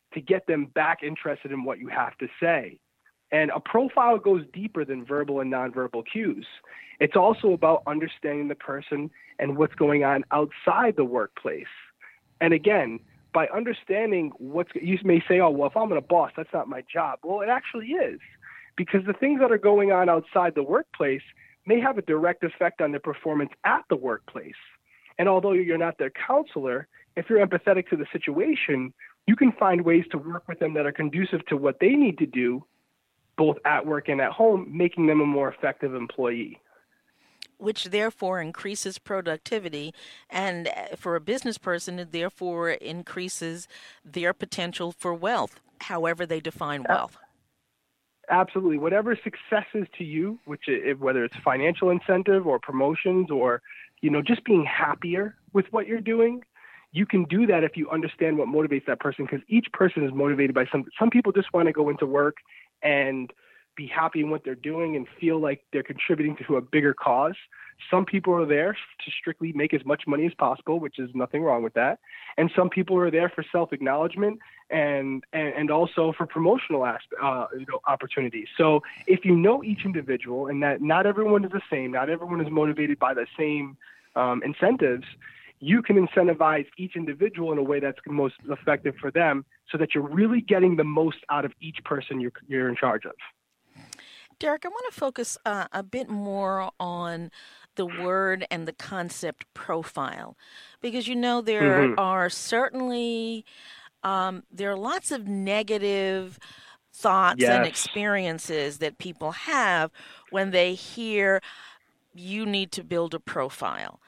to get them back interested in what you have to say. And a profile goes deeper than verbal and nonverbal cues. It's also about understanding the person and what's going on outside the workplace. And again, by understanding you may say, oh, well, if I'm a boss, that's not my job. Well, it actually is, because the things that are going on outside the workplace may have a direct effect on their performance at the workplace. And although you're not their counselor, if you're empathetic to the situation, you can find ways to work with them that are conducive to what they need to do, both at work and at home, making them a more effective employee. Which therefore increases productivity, and for a business person, it therefore increases their potential for wealth, however they define wealth. Absolutely. Whatever success is to you, whether it's financial incentive or promotions or, just being happier with what you're doing, you can do that if you understand what motivates that person, because each person is motivated by something. Some people just want to go into work and be happy in what they're doing and feel like they're contributing to a bigger cause. Some people are there to strictly make as much money as possible, which is nothing wrong with that. And some people are there for self-acknowledgement and also for promotional opportunities. So if you know each individual, and that not everyone is the same, not everyone is motivated by the same incentives, you can incentivize each individual in a way that's most effective for them, so that you're really getting the most out of each person you're in charge of. Derek, I want to focus a bit more on the word and the concept profile, because there are certainly there are lots of negative thoughts and experiences that people have when they hear you need to build a profile.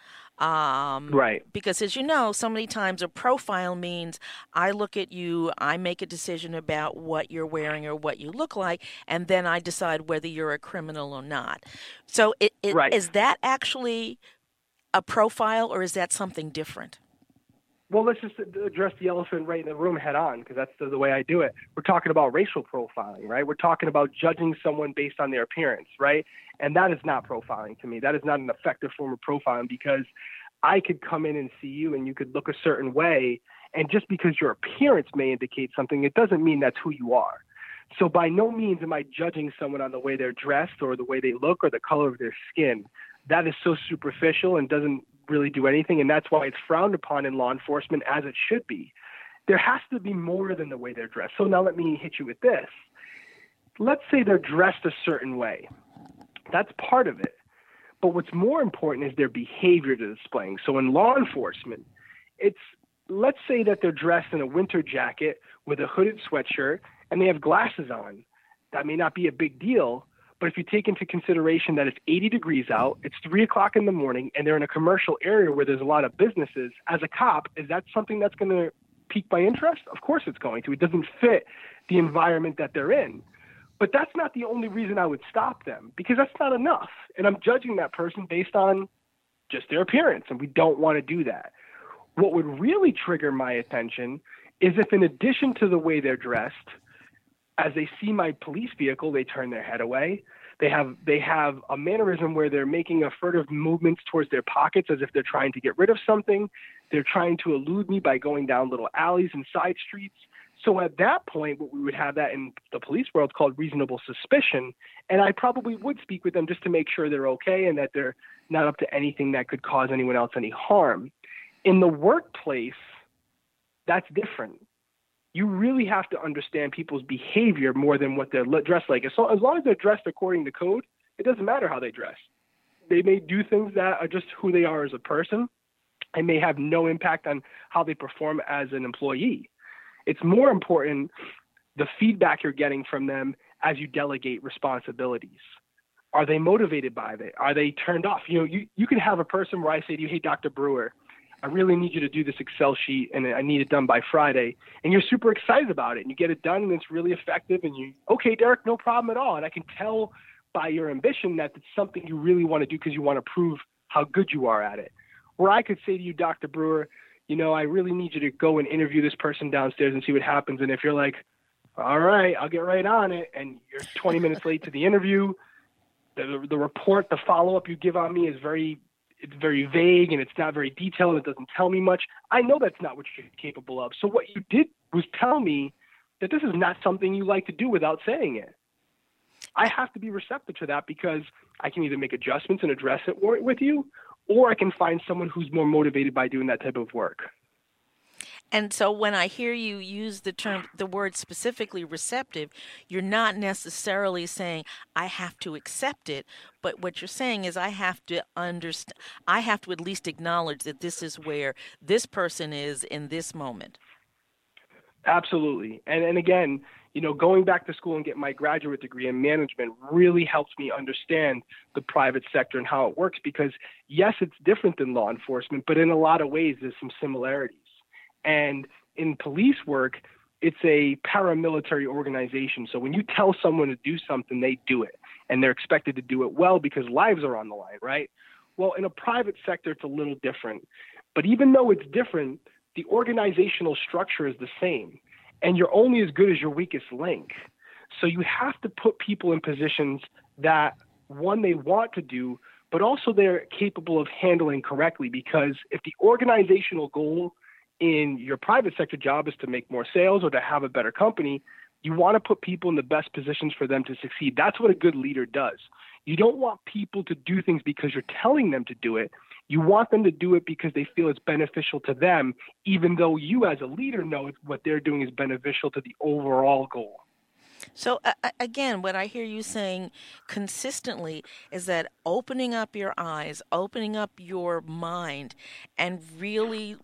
Right. Because as you know, so many times a profile means I look at you, I make a decision about what you're wearing or what you look like, and then I decide whether you're a criminal or not. So Right. Is that actually a profile, or is that something different? Well, let's just address the elephant right in the room head on, because that's the way I do it. We're talking about racial profiling, right? We're talking about judging someone based on their appearance, right? And that is not profiling to me. That is not an effective form of profiling, because I could come in and see you and you could look a certain way, and just because your appearance may indicate something, it doesn't mean that's who you are. So by no means am I judging someone on the way they're dressed or the way they look or the color of their skin. That is so superficial and doesn't really do anything, and that's why it's frowned upon in law enforcement, as it should be. There has to be more than the way they're dressed. So now let me hit you with this. Let's say they're dressed a certain way. That's part of it. But what's more important is their behavior they're displaying. So in law enforcement, let's say that they're dressed in a winter jacket with a hooded sweatshirt and they have glasses on. That may not be a big deal, but if you take into consideration that it's 80 degrees out, it's 3 o'clock in the morning, and they're in a commercial area where there's a lot of businesses, as a cop, is that something that's going to pique my interest? Of course it's going to. It doesn't fit the environment that they're in. But that's not the only reason I would stop them, because that's not enough. And I'm judging that person based on just their appearance, and we don't want to do that. What would really trigger my attention is if, in addition to the way they're dressed, as they see my police vehicle, they turn their head away. They have a mannerism where they're making furtive movements towards their pockets as if they're trying to get rid of something. They're trying to elude me by going down little alleys and side streets. So at that point, what we would have that in the police world called reasonable suspicion. And I probably would speak with them just to make sure they're okay and that they're not up to anything that could cause anyone else any harm. In the workplace, that's different. You really have to understand people's behavior more than what they're dressed like. So as long as they're dressed according to code, it doesn't matter how they dress. They may do things that are just who they are as a person and may have no impact on how they perform as an employee. It's more important the feedback you're getting from them as you delegate responsibilities. Are they motivated by it? Are they turned off? You can have a person where I say to you, hey, Dr. Brewer, I really need you to do this Excel sheet and I need it done by Friday. And you're super excited about it and you get it done and it's really effective and okay, Derek, no problem at all. And I can tell by your ambition that it's something you really want to do because you want to prove how good you are at it. Or I could say to you, Dr. Brewer, I really need you to go and interview this person downstairs and see what happens. And if you're like, all right, I'll get right on it, and you're 20 minutes late to the interview, the report, the follow-up you give on me is very vague and it's not very detailed. It doesn't tell me much. I know that's not what you're capable of. So what you did was tell me that this is not something you like to do without saying it. I have to be receptive to that because I can either make adjustments and address it with you, or I can find someone who's more motivated by doing that type of work. And so when I hear you use the word specifically receptive, you're not necessarily saying I have to accept it, but what you're saying is I have to understand, I have to at least acknowledge that this is where this person is in this moment. Absolutely. And again, going back to school and get my graduate degree in management really helps me understand the private sector and how it works because, yes, it's different than law enforcement, but in a lot of ways, there's some similarities. And in police work, it's a paramilitary organization. So when you tell someone to do something, they do it. And they're expected to do it well because lives are on the line, right? Well, in a private sector, it's a little different. But even though it's different, the organizational structure is the same. And you're only as good as your weakest link. So you have to put people in positions that, one, they want to do, but also they're capable of handling correctly. Because if the organizational goal in your private sector job is to make more sales or to have a better company, you want to put people in the best positions for them to succeed. That's what a good leader does. You don't want people to do things because you're telling them to do it. You want them to do it because they feel it's beneficial to them, even though you as a leader know what they're doing is beneficial to the overall goal. So again, what I hear you saying consistently is that opening up your eyes, opening up your mind, and really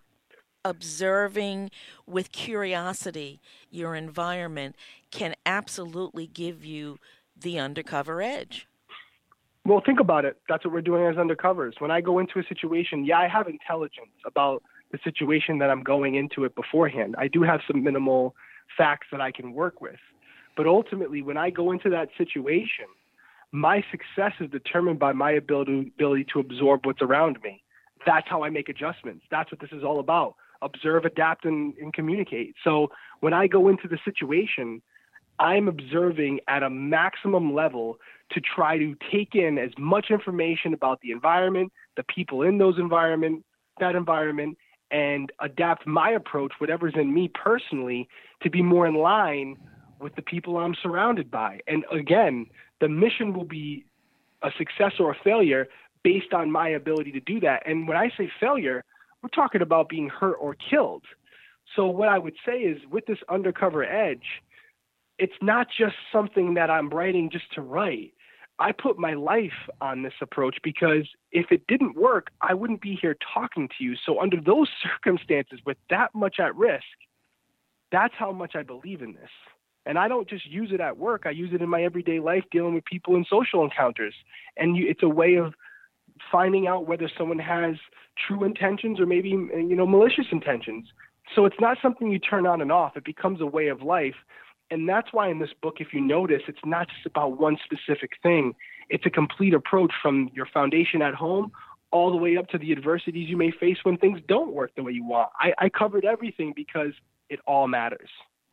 observing with curiosity your environment can absolutely give you the undercover edge. Well, think about it. That's what we're doing as undercovers. When I go into a situation, I have intelligence about the situation that I'm going into it beforehand. I do have some minimal facts that I can work with. But ultimately, when I go into that situation, my success is determined by my ability to absorb what's around me. That's how I make adjustments. That's what this is all about. Observe, adapt, and communicate. So when I go into the situation, I'm observing at a maximum level to try to take in as much information about the environment, the people in that environment, and adapt my approach, whatever's in me personally, to be more in line with the people I'm surrounded by. And again, the mission will be a success or a failure based on my ability to do that. And when I say failure, we're talking about being hurt or killed. So what I would say is with this undercover edge, it's not just something that I'm writing just to write. I put my life on this approach because if it didn't work, I wouldn't be here talking to you. So under those circumstances, with that much at risk, that's how much I believe in this. And I don't just use it at work. I use it in my everyday life dealing with people in social encounters. And it's a way of finding out whether someone has true intentions or maybe, malicious intentions. So it's not something you turn on and off. It becomes a way of life. And that's why in this book, if you notice, it's not just about one specific thing. It's a complete approach from your foundation at home all the way up to the adversities you may face when things don't work the way you want. I covered everything because it all matters.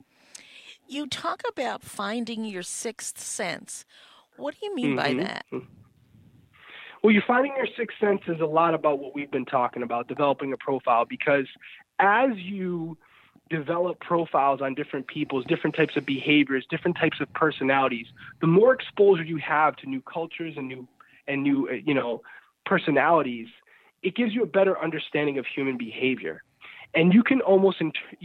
You talk about finding your sixth sense. What do you mean by that? Well, you're finding your sixth sense is a lot about what we've been talking about, developing a profile, because as you develop profiles on different people's different types of behaviors, different types of personalities, the more exposure you have to new cultures and new personalities, it gives you a better understanding of human behavior. And you can almost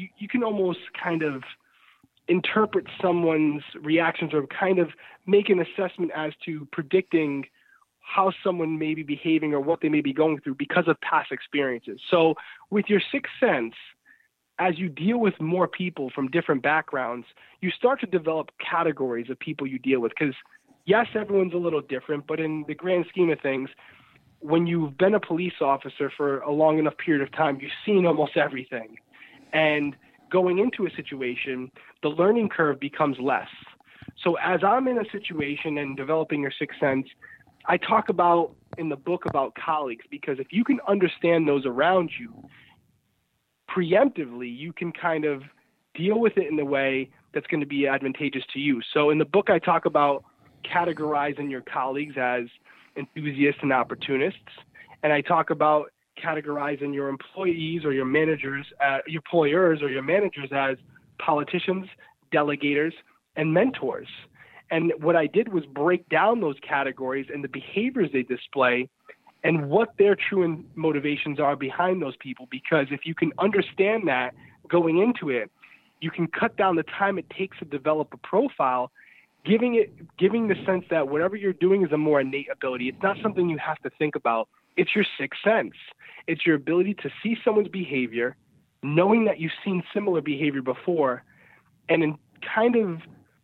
kind of interpret someone's reactions or kind of make an assessment as to predicting how someone may be behaving or what they may be going through because of past experiences. So with your sixth sense, as you deal with more people from different backgrounds, you start to develop categories of people you deal with. Because yes, everyone's a little different, but in the grand scheme of things, when you've been a police officer for a long enough period of time, you've seen almost everything. And going into a situation, the learning curve becomes less. So as I'm in a situation and developing your sixth sense, I talk about in the book about colleagues, because if you can understand those around you preemptively, you can kind of deal with it in a way that's going to be advantageous to you. So in the book, I talk about categorizing your colleagues as enthusiasts and opportunists. And I talk about categorizing your employees or your managers, your employers or your managers as politicians, delegators, and mentors. And what I did was break down those categories and the behaviors they display and what their true motivations are behind those people. Because if you can understand that going into it, you can cut down the time it takes to develop a profile, giving the sense that whatever you're doing is a more innate ability. It's not something you have to think about. It's your sixth sense. It's your ability to see someone's behavior, knowing that you've seen similar behavior before, and then kind of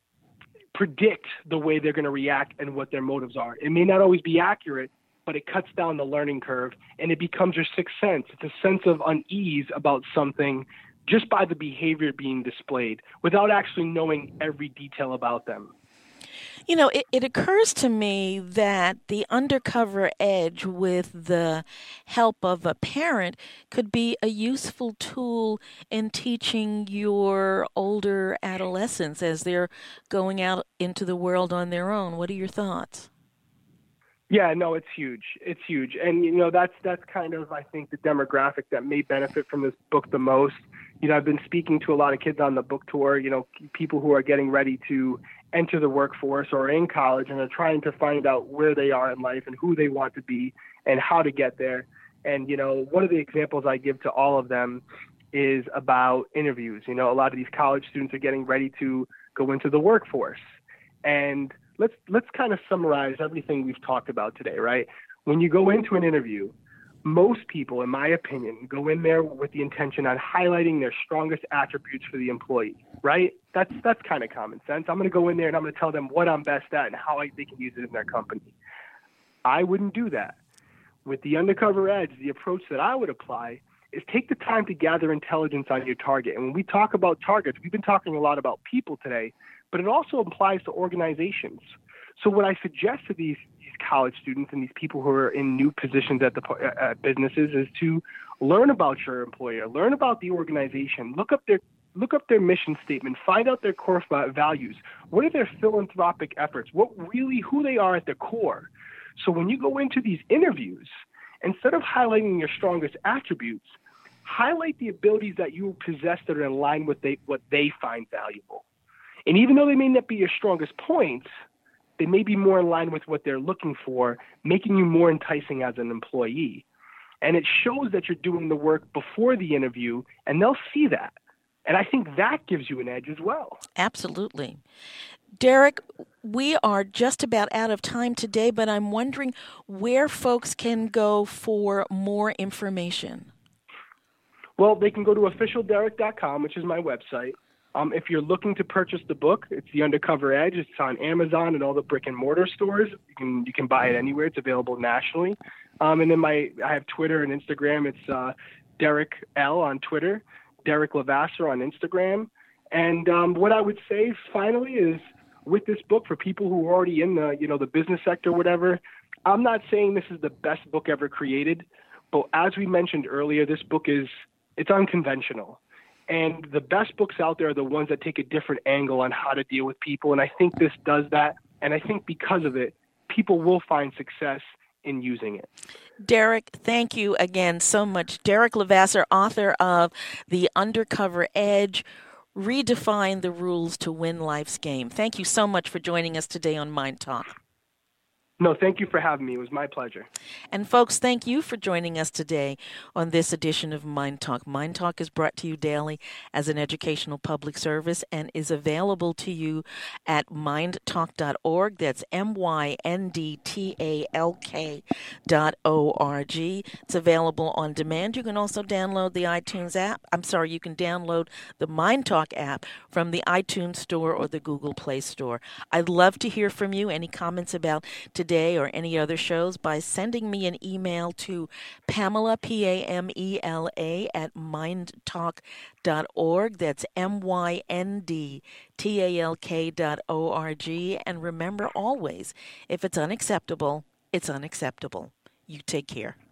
predict the way they're going to react and what their motives are. It may not always be accurate, but it cuts down the learning curve, and it becomes your sixth sense. It's a sense of unease about something just by the behavior being displayed without actually knowing every detail about them. You know, it occurs to me that the undercover edge with the help of a parent could be a useful tool in teaching your older adolescents as they're going out into the world on their own. What are your thoughts? Yeah, no, it's huge. It's huge. And, you know, that's kind of, I think, the demographic that may benefit from this book the most. You know, I've been speaking to a lot of kids on the book tour, you know, people who are getting ready to enter the workforce or in college and are trying to find out where they are in life and who they want to be and how to get there. And, you know, one of the examples I give to all of them is about interviews. You know, a lot of these college students are getting ready to go into the workforce. And let's kind of summarize everything we've talked about today, right? When you go into an interview, most people, in my opinion, go in there with the intention on highlighting their strongest attributes for the employee, right? That's kind of common sense. I'm going to go in there and I'm going to tell them what I'm best at and how they can use it in their company. I wouldn't do that. With the undercover edge, the approach that I would apply is take the time to gather intelligence on your target. And when we talk about targets, we've been talking a lot about people today, but it also applies to organizations. So what I suggest to these college students and these people who are in new positions at the businesses is to learn about your employer, learn about the organization, look up their mission statement, find out their core values. What are their philanthropic efforts? Who they are at their core. So when you go into these interviews, instead of highlighting your strongest attributes, highlight the abilities that you possess that are in line with what they find valuable. And even though they may not be your strongest points, they may be more in line with what they're looking for, making you more enticing as an employee. And it shows that you're doing the work before the interview, and they'll see that. And I think that gives you an edge as well. Absolutely. Derek, we are just about out of time today, but I'm wondering where folks can go for more information. Well, they can go to officialderek.com, which is my website. If you're looking to purchase the book, it's The Undercover Edge. It's on Amazon and all the brick and mortar stores. You can buy it anywhere. It's available nationally. And then I have Twitter and Instagram. It's Derek L on Twitter, Derek Levasseur on Instagram. And what I would say finally is, with this book, for people who are already in the business sector, whatever, I'm not saying this is the best book ever created, but as we mentioned earlier, this book it's unconventional. And the best books out there are the ones that take a different angle on how to deal with people. And I think this does that. And I think because of it, people will find success in using it. Derek, thank you again so much. Derek Levasseur, author of The Undercover Edge, Redefine the Rules to Win Life's Game. Thank you so much for joining us today on Mind Talk. No, thank you for having me. It was my pleasure. And folks, thank you for joining us today on this edition of Mind Talk. Mind Talk is brought to you daily as an educational public service and is available to you at mindtalk.org. That's MYNDTALK.org. It's available on demand. You can also download the iTunes app. You can download the Mind Talk app from the iTunes Store or the Google Play Store. I'd love to hear from you. Any comments about today or any other shows by sending me an email to Pamela, Pamela, at mindtalk.org. That's MYNDTALK.org. And remember always, if it's unacceptable, it's unacceptable. You take care.